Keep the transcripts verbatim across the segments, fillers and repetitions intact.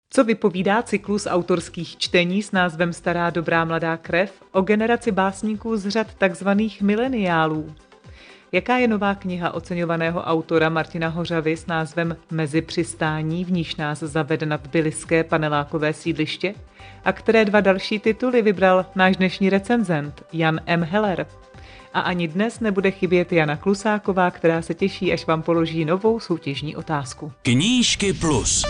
Co vypovídá cyklus autorských čtení s názvem Stará dobrá mladá krev o generaci básníků z řad takzvaných mileniálů? Jaká je nová kniha oceňovaného autora Martina Hořavy s názvem Mezi přistání, v níž nás zavede na tbiliské panelákové sídliště? A které dva další tituly vybral náš dnešní recenzent Jan M. Heller? A ani dnes nebude chybět Jana Klusáková, která se těší, až vám položí novou soutěžní otázku. Knížky plus.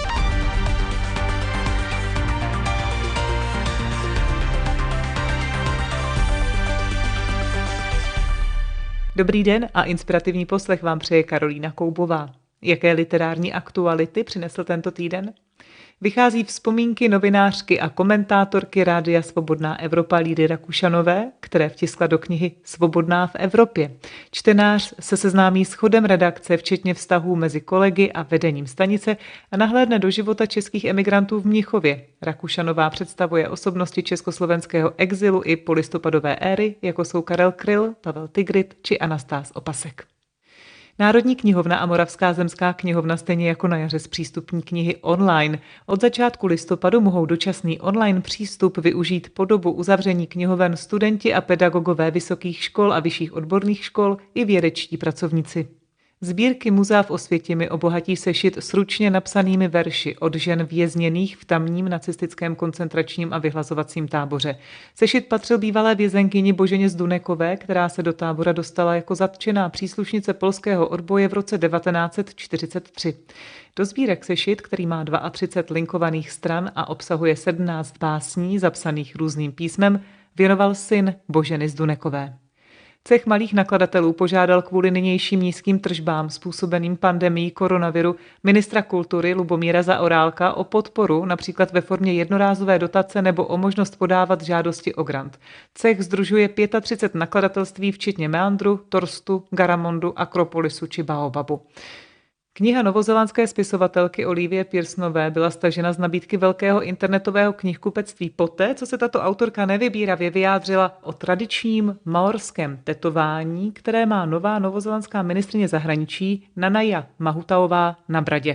Dobrý den a inspirativní poslech vám přeje Karolína Koubová. Jaké literární aktuality přinesl tento týden? Vychází vzpomínky novinářky a komentátorky Rádia Svobodná Evropa Lídy Rakušanové, které vtiskla do knihy Svobodná v Evropě. Čtenář se seznámí s chodem redakce, včetně vztahů mezi kolegy a vedením stanice a nahlédne do života českých emigrantů v Mnichově. Rakušanová představuje osobnosti československého exilu i polistopadové éry, jako jsou Karel Kryl, Pavel Tigrit či Anastás Opasek. Národní knihovna a Moravská zemská knihovna stejně jako na jaře zpřístupní knihy online. Od začátku listopadu mohou dočasný online přístup využít po dobu uzavření knihoven studenti a pedagogové vysokých škol a vyšších odborných škol i vědečtí pracovníci. Sbírky muzea v Osvětimi obohatí sešit s ručně napsanými verši od žen vězněných v tamním nacistickém koncentračním a vyhlazovacím táboře. Sešit patřil bývalé vězenkyni Boženě Zdunekové, která se do tábora dostala jako zatčená příslušnice polského odboje v roce devatenáct set čtyřicet tři. Do sbírek sešit, který má třicet dva linkovaných stran a obsahuje sedmnáct básní zapsaných různým písmem, věnoval syn Boženy Zdunekové. Cech malých nakladatelů požádal kvůli nynějším nízkým tržbám způsobeným pandemií koronaviru ministra kultury Lubomíra Zaorálka o podporu, například ve formě jednorázové dotace nebo o možnost podávat žádosti o grant. Cech sdružuje třicet pět nakladatelství včetně Meandru, Torstu, Garamondu, Akropolisu či Baobabu. Kniha novozélandské spisovatelky Olivie Pearsonové byla stažena z nabídky velkého internetového knihkupectví poté, co se tato autorka nevybíravě vyjádřila o tradičním maorském tetování, které má nová novozélandská ministryně zahraničí Nanaia Mahutaová na bradě.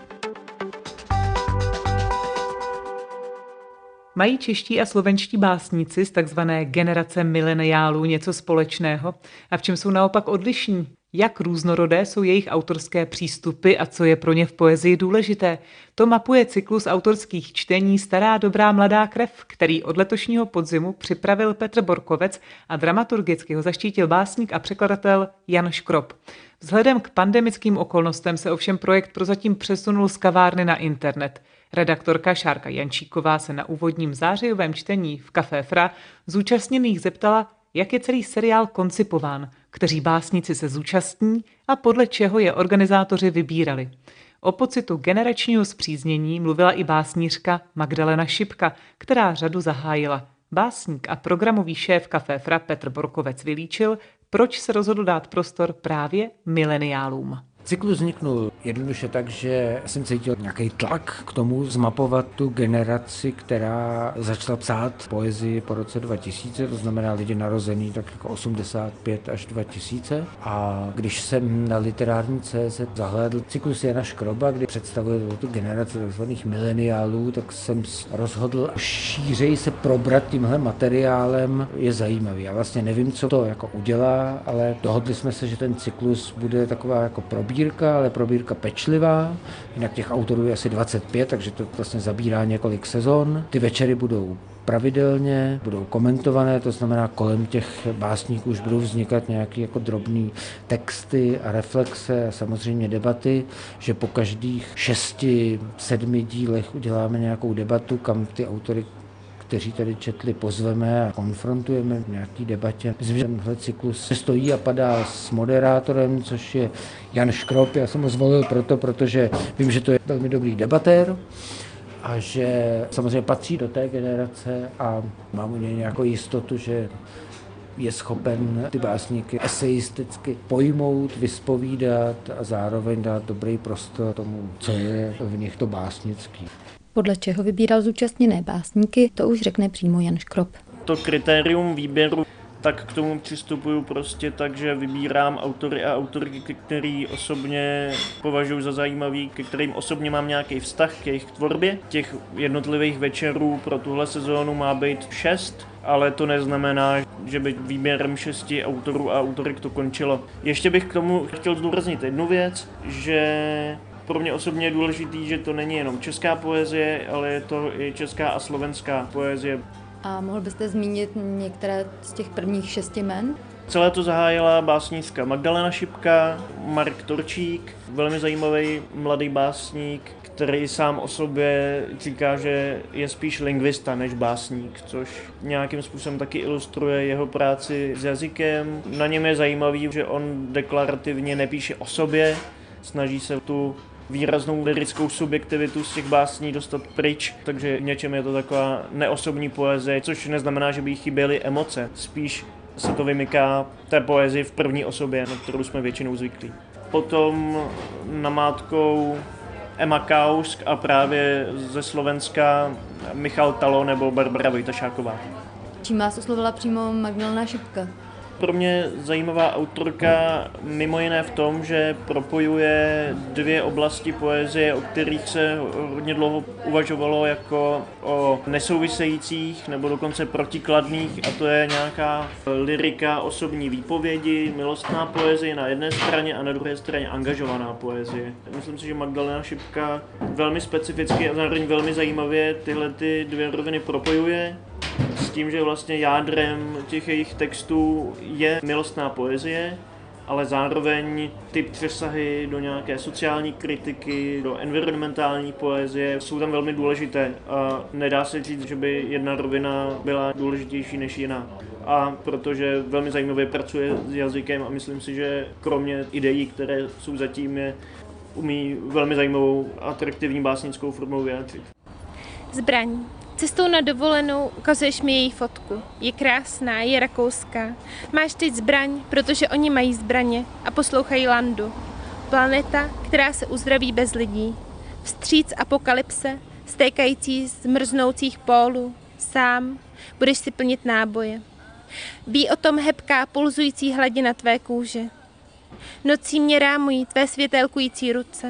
Mají čeští a slovenští básníci z takzvané generace mileniálů něco společného? A v čem jsou naopak odlišní? Jak různorodé jsou jejich autorské přístupy a co je pro ně v poezii důležité? To mapuje cyklus autorských čtení Stará dobrá mladá krev, který od letošního podzimu připravil Petr Borkovec a dramaturgicky ho zaštítil básník a překladatel Jan Škrob. Vzhledem k pandemickým okolnostem se ovšem projekt prozatím přesunul z kavárny na internet. Redaktorka Šárka Jančíková se na úvodním zářijovém čtení v Café Fra zúčastněných zeptala, jak je celý seriál koncipován, kteří básníci se zúčastní a podle čeho je organizátoři vybírali. O pocitu generačního spříznění mluvila i básnířka Magdalena Šipka, která řadu zahájila. Básník a programový šéf Café Fra Petr Borkovec vylíčil, proč se rozhodl dát prostor právě mileniálům. Cyklus vzniknul jednoduše tak, že jsem cítil nějaký tlak k tomu zmapovat tu generaci, která začala psát poezii po roce dva tisíce, to znamená lidi narozený tak jako osmdesát pět až dva tisíce. A když jsem na literární tečka cé zet zahlédl cyklus Jana Škroba, kdy představuje tu generaci tzv. Mileniálů, tak jsem rozhodl šířeji se probrat tímhle materiálem, je zajímavý. Já vlastně nevím, co to jako udělá, ale dohodli jsme se, že ten cyklus bude taková jako probírat, ale probírka pečlivá, jinak těch autorů je asi dvacet pět, takže to vlastně zabírá několik sezon. Ty večery budou pravidelně, budou komentované, to znamená kolem těch básníků už budou vznikat nějaké jako drobné texty a reflexe a samozřejmě debaty, že po každých šesti, sedmi dílech uděláme nějakou debatu, kam ty autory, kteří tady četli, pozveme a konfrontujeme v nějaké debatě. Myslím, že tenhle cyklus stojí a padá s moderátorem, což je Jan Škrob. Já jsem ho zvolil proto, protože vím, že to je velmi dobrý debatér a že samozřejmě patří do té generace a mám u něj nějakou jistotu, že je schopen ty básníky esejisticky pojmout, vyspovídat a zároveň dát dobrý prostor tomu, co je v nich to básnický. Podle čeho vybíral zúčastněné básníky, to už řekne přímo Jan Škrob. To kritérium výběru tak k tomu přistupuju prostě tak, že vybírám autory a autorky, který osobně považuji za zajímavý, ke kterým osobně mám nějaký vztah k jejich tvorbě. Těch jednotlivých večerů pro tuhle sezónu má být šest, ale to neznamená, že by výběrem šesti autorů a autorek to končilo. Ještě bych k tomu chtěl zdůraznit jednu věc, že pro mě osobně je důležitý, že to není jenom česká poezie, ale je to i česká a slovenská poezie. A mohl byste zmínit některé z těch prvních šesti jmen? Celé to zahájila básnířka Magdalena Šipka, Marek Torčík, velmi zajímavý mladý básník, který sám o sobě říká, že je spíš lingvista než básník, což nějakým způsobem taky ilustruje jeho práci s jazykem. Na něm je zajímavý, že on deklarativně nepíše o sobě, snaží se tu výraznou lyrickou subjektivitu z těch básní dostat pryč, takže v něčem je to taková neosobní poezie, což neznamená, že by jí chyběly emoce. Spíš se to vymyká té poezii v první osobě, na kterou jsme většinou zvyklí. Potom namátkou Emma Kausk a právě ze Slovenska Michal Talo nebo Barbara Vojtašáková. Čím vás oslovila přímo Magdalena Šipka? Pro mě zajímavá autorka mimo jiné v tom, že propojuje dvě oblasti poezie, o kterých se hodně dlouho uvažovalo jako o nesouvisejících nebo dokonce protikladných, a to je nějaká lyrika osobní výpovědi, milostná poezie na jedné straně a na druhé straně angažovaná poezie. Myslím si, že Magdalena Šipka velmi specificky a zároveň velmi zajímavě tyhle ty dvě roviny propojuje, s tím, že vlastně jádrem těch jejich textů je milostná poezie, ale zároveň ty přesahy do nějaké sociální kritiky, do environmentální poezie jsou tam velmi důležité a nedá se říct, že by jedna rovina byla důležitější než jiná. A protože velmi zajímavě pracuje s jazykem a myslím si, že kromě ideí, které jsou zatím, je umí velmi zajímavou atraktivní básnickou formou vyjádřit. Zbraň. Cestou na dovolenou ukazuješ mi její fotku. Je krásná, je rakouská. Máš teď zbraň, protože oni mají zbraně a poslouchají Landu. Planeta, která se uzdraví bez lidí. Vstříc apokalypse, stékající z mrznoucích pólů. Sám budeš si plnit náboje. Ví o tom hebká pulzující hladina tvé kůže. Nocí mě rámují tvé světélkující ruce.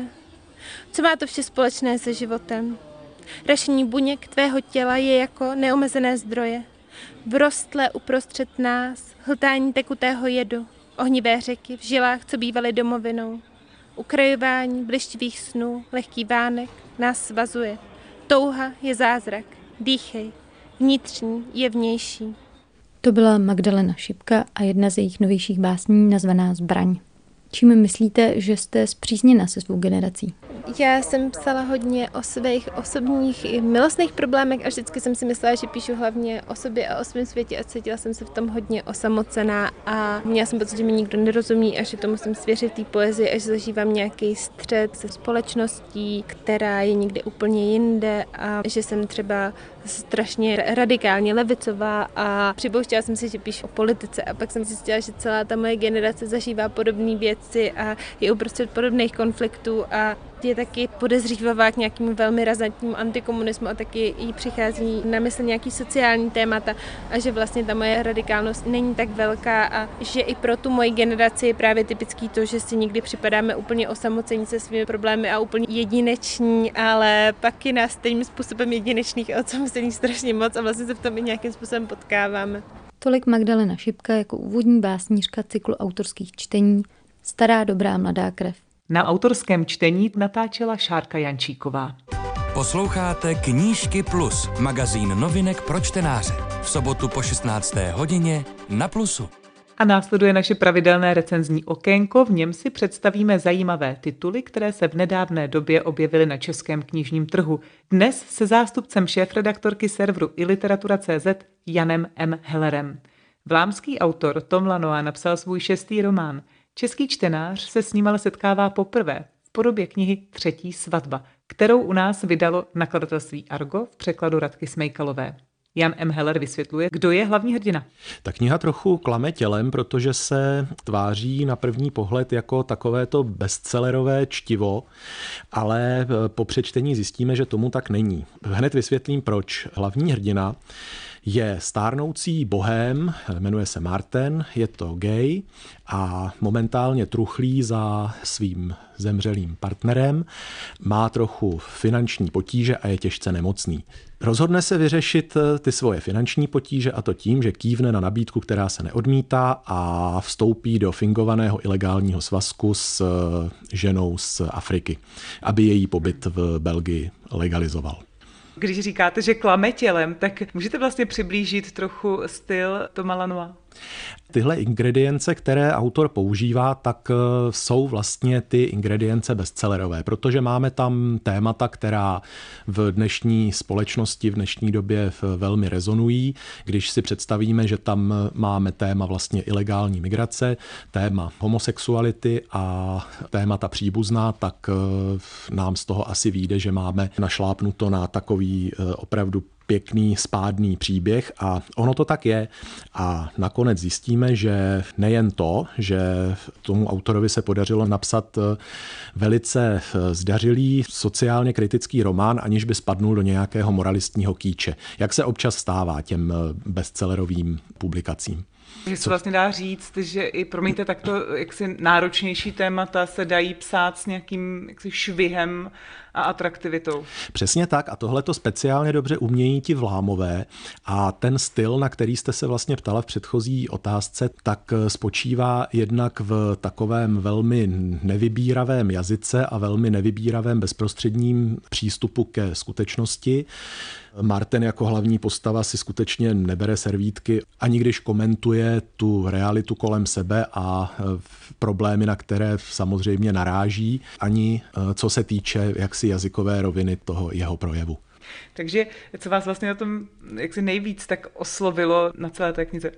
Co má to vše společné se životem? Rašení buněk tvého těla je jako neomezené zdroje. Vrostlé uprostřed nás, hltání tekutého jedu, ohnivé řeky v žilách, co bývaly domovinou. Ukrajování blištivých snů, lehký vánek nás svazuje. Touha je zázrak, dýchej, vnitřní je vnější. To byla Magdalena Šipka a jedna z jejich novějších básní nazvaná Zbraň. Čím myslíte, že jste spřízněna se svou generací? Já jsem psala hodně o svých osobních i milostných problémech a vždycky jsem si myslela, že píšu hlavně o sobě a o svém světě a cítila jsem se v tom hodně osamocená a měla jsem pocit, že mi nikdo nerozumí a že to musím svěřit té poezii a že zažívám nějaký střet se společností, která je někde úplně jinde a že jsem třeba strašně radikálně levicová a připouštěla jsem si, že píšu o politice a pak jsem zjistila, že celá ta moje generace zažívá podobné věci a je uprostřed podobných konfliktů a je taky podezřívavá k nějakému velmi razantnímu antikomunismu a taky jí přichází na mysl nějaký sociální témata a že vlastně ta moje radikálnost není tak velká a že i pro tu moji generaci je právě typický to, že si někdy připadáme úplně osamocení se svými problémy a úplně jedineční, ale pak je nás stejným způsobem jedinečných a osamocení strašně moc a vlastně se v tom i nějakým způsobem potkáváme. Tolik Magdalena Šipka jako úvodní básnířka cyklu autorských čtení Stará dobrá mladá krev. Na autorském čtení natáčela Šárka Jančíková. Posloucháte Knížky Plus, magazín novinek pro čtenáře. V sobotu po šestnácté hodině na Plusu. A následuje naše pravidelné recenzní okénko, v něm si představíme zajímavé tituly, které se v nedávné době objevily na českém knižním trhu. Dnes se zástupcem šéfredaktorky serveru i literatura tečka cé zet Janem M. Hellerem. Vlámský autor Tom Lanois napsal svůj šestý román. Český čtenář se s ním ale setkává poprvé v podobě knihy Třetí svatba, kterou u nás vydalo nakladatelství Argo v překladu Radky Smejkalové. Jan M. Heller vysvětluje, kdo je hlavní hrdina. Ta kniha trochu klame tělem, protože se tváří na první pohled jako takovéto bestsellerové čtivo, ale po přečtení zjistíme, že tomu tak není. Hned vysvětlím proč. Hlavní hrdina Je stárnoucí bohém, jmenuje se Martin, je to gay a momentálně truchlí za svým zemřelým partnerem, má trochu finanční potíže a je těžce nemocný. Rozhodne se vyřešit ty svoje finanční potíže a to tím, že kývne na nabídku, která se neodmítá a vstoupí do fingovaného ilegálního svazku s ženou z Afriky, aby její pobyt v Belgii legalizoval. Když říkáte, že klame tělem, tak můžete vlastně přiblížit trochu styl Toma Lanoise? Tyhle ingredience, které autor používá, tak jsou vlastně ty ingredience bestsellerové, protože máme tam témata, která v dnešní společnosti, v dnešní době velmi rezonují. Když si představíme, že tam máme téma vlastně ilegální migrace, téma homosexuality a témata příbuzná, tak nám z toho asi vyjde, že máme našlápnuto na takový opravdu pěkný, spádný příběh a ono to tak je. A nakonec zjistíme, že nejen to, že tomu autorovi se podařilo napsat velice zdařilý sociálně kritický román, aniž by spadnul do nějakého moralistního kýče, jak se občas stává těm bestsellerovým publikacím. Že se vlastně dá říct, že i, promiňte, takto jaksi náročnější témata se dají psát s nějakým jaksi švihem a atraktivitou. Přesně tak a tohle to speciálně dobře umějí ti Vlámové a ten styl, na který jste se vlastně ptala v předchozí otázce, tak spočívá jednak v takovém velmi nevybíravém jazyce a velmi nevybíravém bezprostředním přístupu ke skutečnosti. Martin jako hlavní postava si skutečně nebere servítky, ani když komentuje tu realitu kolem sebe a problémy, na které samozřejmě naráží, ani co se týče jaksi jazykové roviny toho jeho projevu. Takže co vás vlastně na tom jaksi nejvíc tak oslovilo na celé té knize?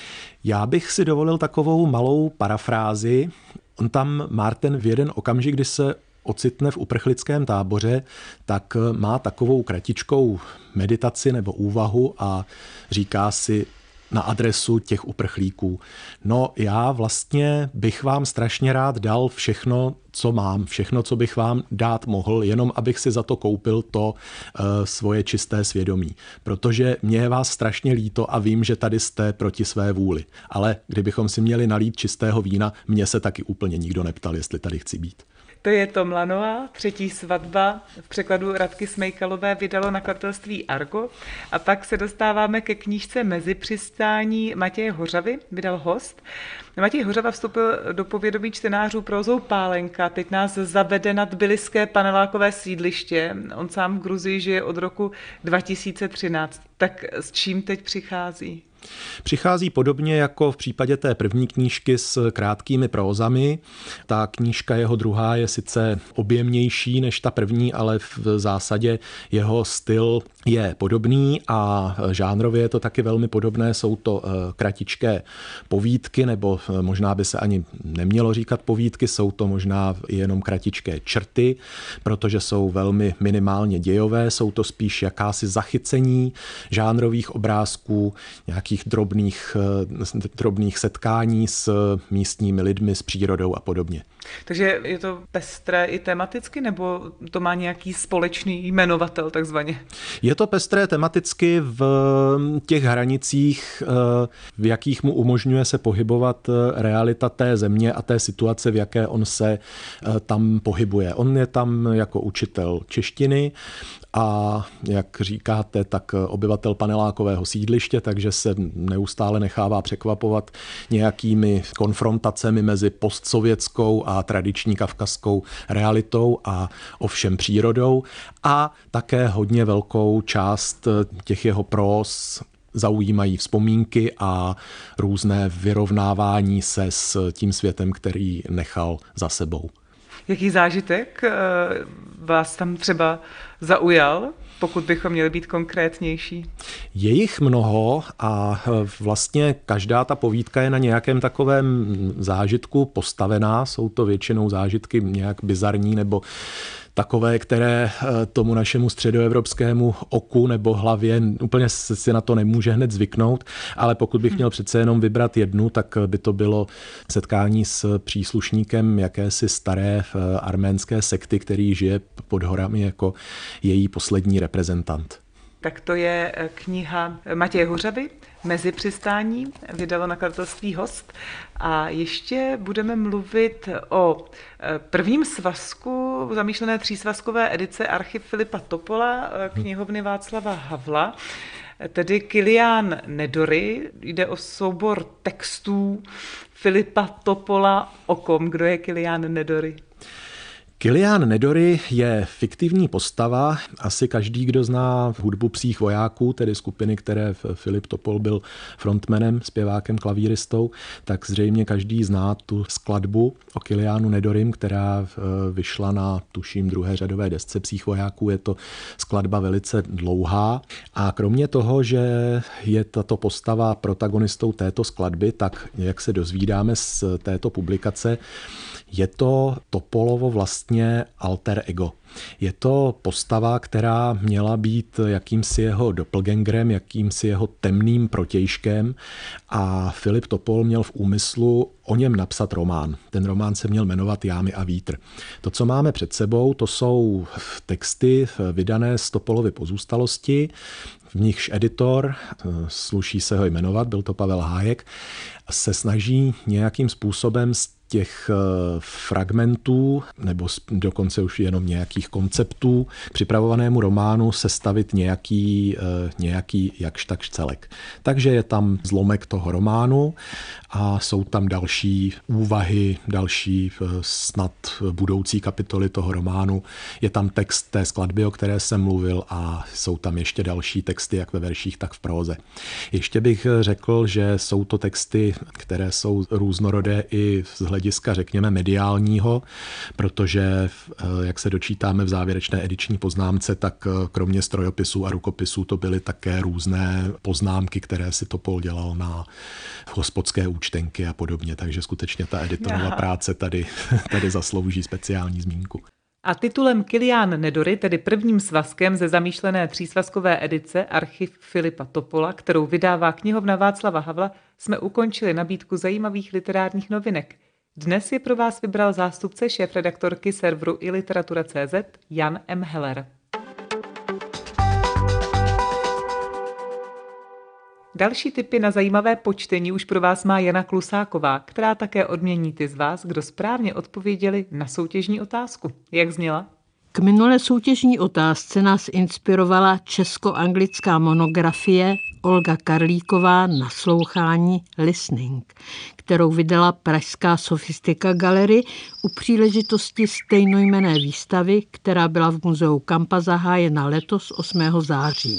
Já bych si dovolil takovou malou parafrázi. On tam, Martin, v jeden okamžik, kdy se ocitne v uprchlickém táboře, tak má takovou kratičkou meditaci nebo úvahu a říká si na adresu těch uprchlíků: no já vlastně bych vám strašně rád dal všechno, co mám, všechno, co bych vám dát mohl, jenom abych si za to koupil to uh, svoje čisté svědomí. Protože mě je vás strašně líto a vím, že tady jste proti své vůli. Ale kdybychom si měli nalít čistého vína, mě se taky úplně nikdo neptal, jestli tady chci být. To je Tom Lanoise, Třetí svatba, v překladu Radky Smejkalové vydalo nakladatelství Argo. A pak se dostáváme ke knížce Mezipřistání Matěje Hořavy, vydal Host. Matěj Hořava vstoupil do povědomí čtenářů prózou Pálenka, teď nás zavede na tbiliské panelákové sídliště. On sám v Gruzii žije od roku dva tisíce třináct. Tak s čím teď přichází? Přichází podobně jako v případě té první knížky s krátkými prózami. Ta knížka jeho druhá je sice objemnější než ta první, ale v zásadě jeho styl je podobný a žánrově je to taky velmi podobné. Jsou to kratičké povídky, nebo možná by se ani nemělo říkat povídky, jsou to možná jenom kratičké črty, protože jsou velmi minimálně dějové, jsou to spíš jakási zachycení žánrových obrázků, nějakých drobných, drobných setkání s místními lidmi, s přírodou a podobně. Takže je to pestré i tematicky, nebo to má nějaký společný jmenovatel takzvaně? Je to pestré tematicky v těch hranicích, v jakých mu umožňuje se pohybovat realita té země a té situace, v jaké on se tam pohybuje. On je tam jako učitel češtiny a jak říkáte, tak obyvatel panelákového sídliště, takže se neustále nechává překvapovat nějakými konfrontacemi mezi postsovětskou a tradiční kavkazskou realitou a ovšem přírodou a také hodně velkou část těch jeho próz zaujímají vzpomínky a různé vyrovnávání se s tím světem, který nechal za sebou. Jaký zážitek vás tam třeba zaujal, pokud bychom měli být konkrétnější? Je jich mnoho a vlastně každá ta povídka je na nějakém takovém zážitku postavená. Jsou to většinou zážitky nějak bizarní nebo takové, které tomu našemu středoevropskému oku nebo hlavě úplně si na to nemůže hned zvyknout, ale pokud bych měl přece jenom vybrat jednu, tak by to bylo setkání s příslušníkem jakési staré arménské sekty, který žije pod horami jako její poslední reprezentant. Tak to je kniha Matěje Hořavy, Mezi přistání, vydalo nakladatelství Host. A ještě budeme mluvit o prvním svazku zamýšlené třísvazkové edice Archiv Filipa Topola, knihovny Václava Havla, tedy Kilián Nedory. Jde o soubor textů Filipa Topola. O kom? Kdo je Kilián Nedory? Kilián Nedory je fiktivní postava. Asi každý, kdo zná hudbu Psích vojáků, tedy skupiny, které Filip Topol byl frontmanem, zpěvákem, klavíristou, tak zřejmě každý zná tu skladbu o Kiliánu Nedorym, která vyšla na, tuším, druhé řadové desce Psích vojáků. Je to skladba velice dlouhá. A kromě toho, že je tato postava protagonistou této skladby, tak jak se dozvídáme z této publikace, je to Topolovo vlastně alter ego. Je to postava, která měla být jakýmsi jeho doppelgangerem, jakýmsi jeho temným protějškem a Filip Topol měl v úmyslu o něm napsat román. Ten román se měl jmenovat Jámy a vítr. To, co máme před sebou, to jsou texty vydané z Topolovy pozůstalosti, v nichž editor, sluší se ho jmenovat, byl to Pavel Hájek, se snaží nějakým způsobem z těch fragmentů nebo dokonce už jenom nějakých konceptů k připravovanému románu sestavit nějaký, nějaký jakž takž celek. Takže je tam zlomek toho románu a jsou tam další úvahy, další snad budoucí kapitoly toho románu. Je tam text té skladby, o které jsem mluvil, a jsou tam ještě další texty, jak ve verších, tak v próze. Ještě bych řekl, že jsou to texty, které jsou různorodé i z hlediska, řekněme, mediálního, protože, jak se dočítáme v závěrečné ediční poznámce, tak kromě strojopisů a rukopisů to byly také různé poznámky, které si Topol dělal na hospodské účtenky a podobně, takže skutečně ta editorová práce tady, tady zaslouží speciální zmínku. A titulem Kilián Nedory, tedy prvním svazkem ze zamýšlené třísvazkové edice Archiv Filipa Topola, kterou vydává knihovna Václava Havla, jsme ukončili nabídku zajímavých literárních novinek. Dnes je pro vás vybral zástupce šéfredaktorky serveru i literatura tečka cé zet Jan M. Heller. Další tipy na zajímavé počtení už pro vás má Jana Klusáková, která také odmění ty z vás, kdo správně odpověděli na soutěžní otázku. Jak zněla? K minulé soutěžní otázce nás inspirovala česko-anglická monografie Olga Karlíková Naslouchání listening, kterou vydala pražská Sofistika Gallery u příležitosti stejnojmenné výstavy, která byla v muzeu Kampa zahájena letos osmého září.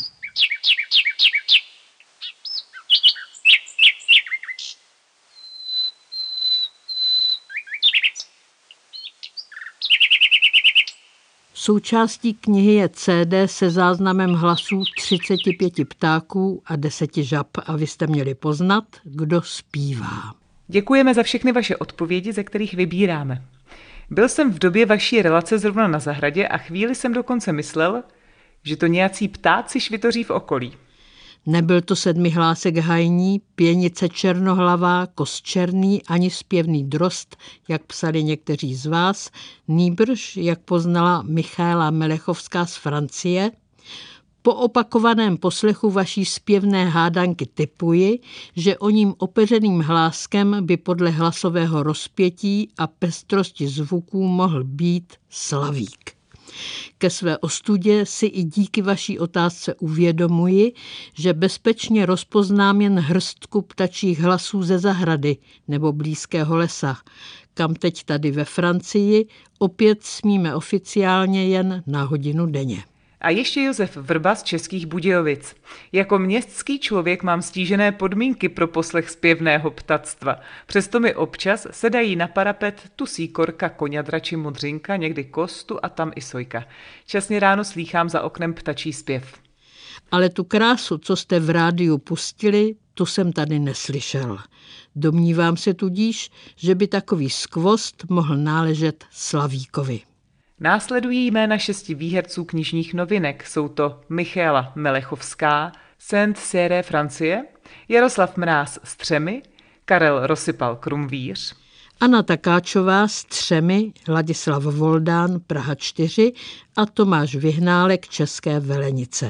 Součástí knihy je cé dé se záznamem hlasů třiceti pěti ptáků a deseti žab a vy jste měli poznat, kdo zpívá. Děkujeme za všechny vaše odpovědi, ze kterých vybíráme. Byl jsem v době vaší relace zrovna na zahradě a chvíli jsem dokonce myslel, že to nějací ptáci švitoří v okolí. Nebyl to sedmihlásek hajní, pěnice černohlavá, kos černý, ani zpěvný drost, jak psali někteří z vás, nýbrž, jak poznala Michaela Melechovská z Francie. Po opakovaném poslechu vaší zpěvné hádanky tipuji, že o ním opeřeným hláskem by podle hlasového rozpětí a pestrosti zvuků mohl být Slavík. Ke své ostudě si i díky vaší otázce uvědomuji, že bezpečně rozpoznám jen hrstku ptačích hlasů ze zahrady nebo blízkého lesa, kam teď tady ve Francii opět smíme oficiálně jen na hodinu denně. A ještě Josef Vrba z Českých Budějovic. Jako městský člověk mám stížené podmínky pro poslech zpěvného ptactva. Přesto mi občas sedají na parapet tu síkorka, koňadra či modřinka, někdy kostu a tam i sojka. Časně ráno slýchám za oknem ptačí zpěv. Ale tu krásu, co jste v rádiu pustili, tu jsem tady neslyšel. Domnívám se tudíž, že by takový skvost mohl náležet Slavíkovi. Následují jména šesti výherců knižních novinek. Jsou to Michaela Melechovská, Saint-Céré Francie, Jaroslav Mráz z Třemy, Karel Rosypal Krumvíř, Anna Takáčová z Třemy, Ladislav Voldán Praha čtyři a Tomáš Vyhnálek České Velenice.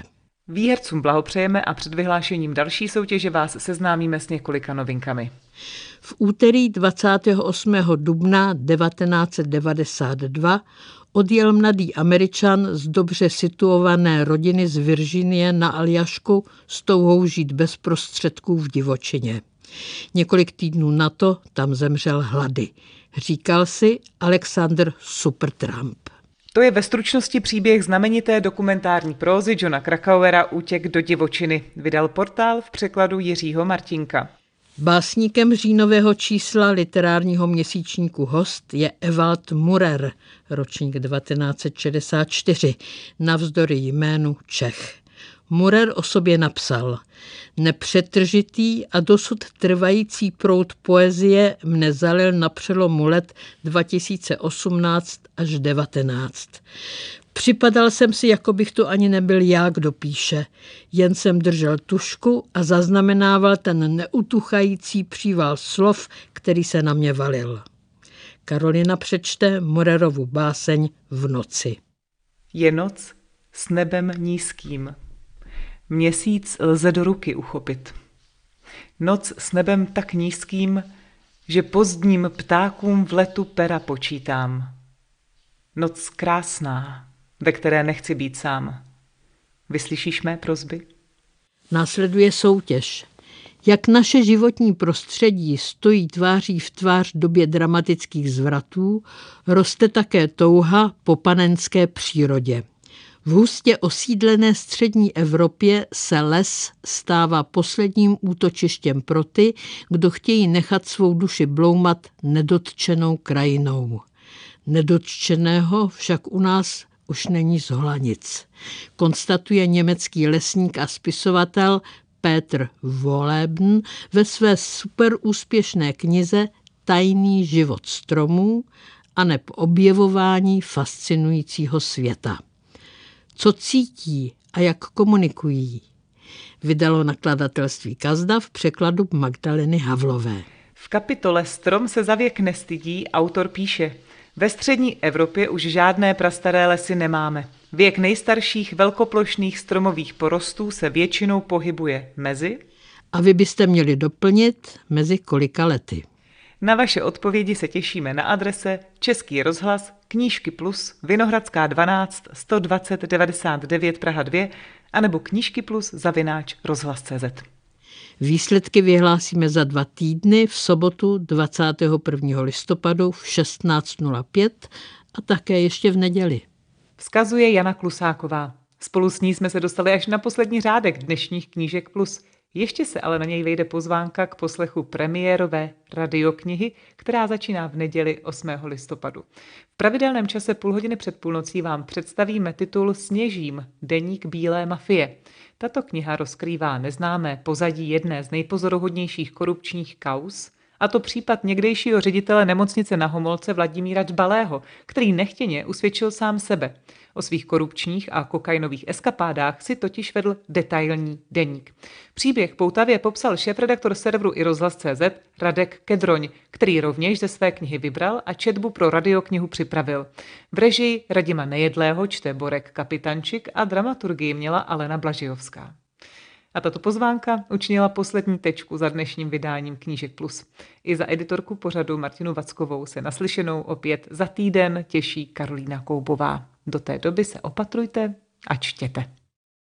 Výhercům blahopřejeme a před vyhlášením další soutěže vás seznámíme s několika novinkami. V úterý dvacátého osmého dubna devatenáct set devadesát dva odjel mladý Američan z dobře situované rodiny z Virginie na Aljašku s touhou žít bez prostředků v divočině. Několik týdnů na to tam zemřel hlady. Říkal si Alexander Supertramp. To je ve stručnosti příběh znamenité dokumentární prózy Johna Krakauera Útěk do divočiny. Vydal portál v překladu Jiřího Martinka. Básníkem říjnového čísla literárního měsíčníku Host je Ewald Murer, ročník devatenáct set šedesát čtyři, navzdory jménu Čech. Murer o sobě napsal: Nepřetržitý a dosud trvající proud poezie mne zalil na přelomu let dva tisíce osmnáct až devatenáct. Připadal jsem si, jako bych tu ani nebyl já, kdo píše. Jen jsem držel tužku a zaznamenával ten neutuchající příval slov, který se na mě valil. Karolina přečte Murerovu báseň V noci. Je noc s nebem nízkým. Měsíc lze do ruky uchopit. Noc s nebem tak nízkým, že pozdním ptákům v letu pera počítám. Noc krásná, ve které nechci být sám. Vyslyšíš mé prosby? Následuje soutěž. Jak naše životní prostředí stojí tváří v tvář době dramatických zvratů, roste také touha po panenské přírodě. V hustě osídlené střední Evropě se les stává posledním útočištěm pro ty, kdo chtějí nechat svou duši bloumat nedotčenou krajinou. Nedotčeného však u nás už není zhola nic, konstatuje německý lesník a spisovatel Peter Wolleben ve své superúspěšné knize Tajný život stromů aneb objevování fascinujícího světa. Co cítí a jak komunikují, vydalo nakladatelství Kazda v překladu Magdaleny Havlové. V kapitole Strom se za věk nestydí autor píše: Ve střední Evropě už žádné prastaré lesy nemáme. Věk nejstarších velkoplošných stromových porostů se většinou pohybuje mezi... A vy byste měli doplnit mezi kolika lety. Na vaše odpovědi se těšíme na adrese Český rozhlas, Knížky Plus, Vinohradská dvanáct, sto dvacet devadesát devět Praha dva, anebo Knížky Plus zavináč rozhlas tečka cé zet. Výsledky vyhlásíme za dva týdny v sobotu dvacátého prvního listopadu v šestnáct nula pět a také ještě v neděli. Vzkazuje Jana Klusáková. Spolu s ní jsme se dostali až na poslední řádek dnešních Knížek Plus. Ještě se ale na něj vejde pozvánka k poslechu premiérové radioknihy, která začíná v neděli osmého listopadu. V pravidelném čase půl hodiny před půlnocí vám představíme titul Sněžím, deník bílé mafie. Tato kniha rozkrývá neznámé pozadí jedné z nejpozoruhodnějších korupčních kauz, a to případ někdejšího ředitele nemocnice na Homolce Vladimíra Dbalého, který nechtěně usvědčil sám sebe. O svých korupčních a kokainových eskapádách si totiž vedl detailní deník. Příběh poutavě popsal šéfredaktor serveru i rozhlas tečka cé zet Radek Kedroň, který rovněž ze své knihy vybral a četbu pro radioknihu připravil. V režii Radima Nejedlého čte Borek Kapitančik a dramaturgii měla Alena Blažijovská. A tato pozvánka učinila poslední tečku za dnešním vydáním Knížek Plus. I za editorku pořadu Martinu Vackovou se naslyšenou opět za týden těší Karolína Koubová. Do té doby se opatrujte a čtěte.